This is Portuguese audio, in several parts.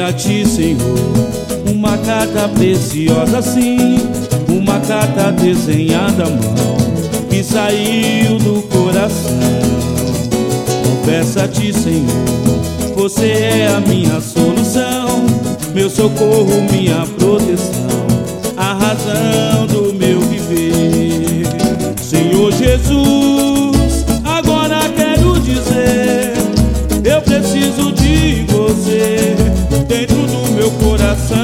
a ti, Senhor, uma carta preciosa assim, uma carta desenhada à mão, que saiu do coração. Confesso a ti, Senhor, você é a minha solução, meu socorro, minha proteção, a razão do meu viver. Senhor Jesus, agora quero dizer, eu preciso de você dentro do meu coração.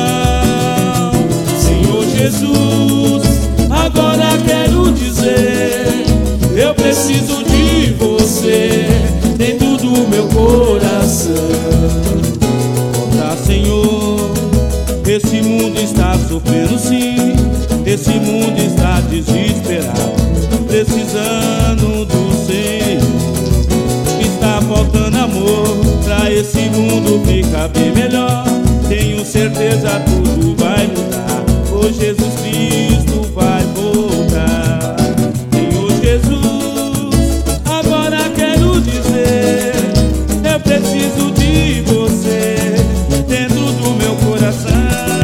Senhor Jesus, agora quero dizer, eu preciso de você dentro do meu coração. Conta, Senhor, esse mundo está sofrendo sim, esse mundo está desesperado, precisando do Senhor. Está faltando amor pra esse mundo ficar bem melhor. Tenho certeza tudo vai mudar, pois Jesus Cristo vai voltar. Senhor Jesus, agora quero dizer, eu preciso de você dentro do meu coração.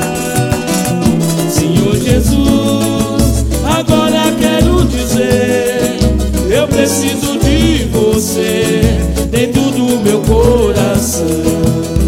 Senhor Jesus, agora quero dizer, eu preciso de você dentro do meu coração.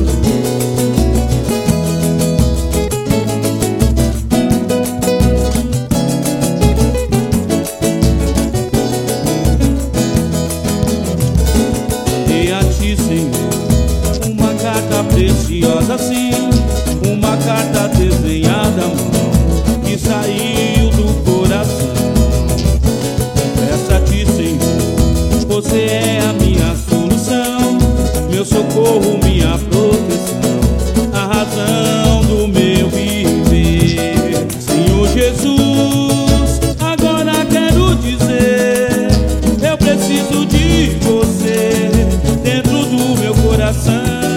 Dei a ti, Senhor, uma carta preciosa assim, uma carta desenhada à mão, que saiu do coração. Confesso a ti, Senhor, você é a minha solução, meu socorro, minha proteção, a razão do meu viver. Senhor Jesus, agora quero dizer, eu preciso de você dentro do meu coração.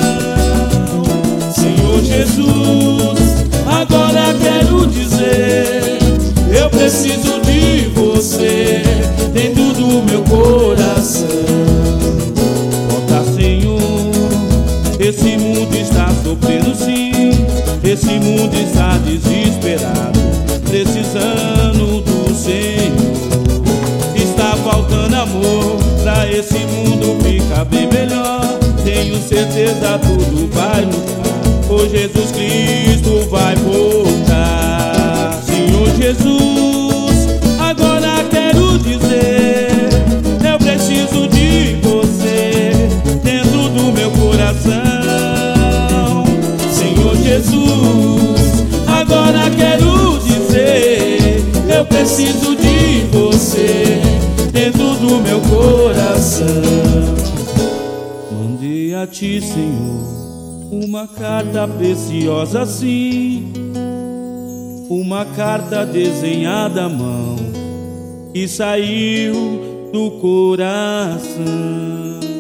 Senhor Jesus, agora quero dizer, eu preciso de você dentro do meu coração. Conta, Senhor, esse mundo está sofrendo sim, esse mundo está desesperado, precisando do Senhor. Está faltando amor pra esse mundo ficar bem melhor. Tenho certeza tudo vai mudar, pois Jesus Cristo vai voltar. Senhor Jesus, agora quero dizer, eu preciso de você dentro do meu coração. Senhor Jesus, agora quero dizer, eu preciso de você dentro do meu coração. Mandei a ti, Senhor, uma carta preciosa assim, uma carta desenhada à mão, que saiu do coração.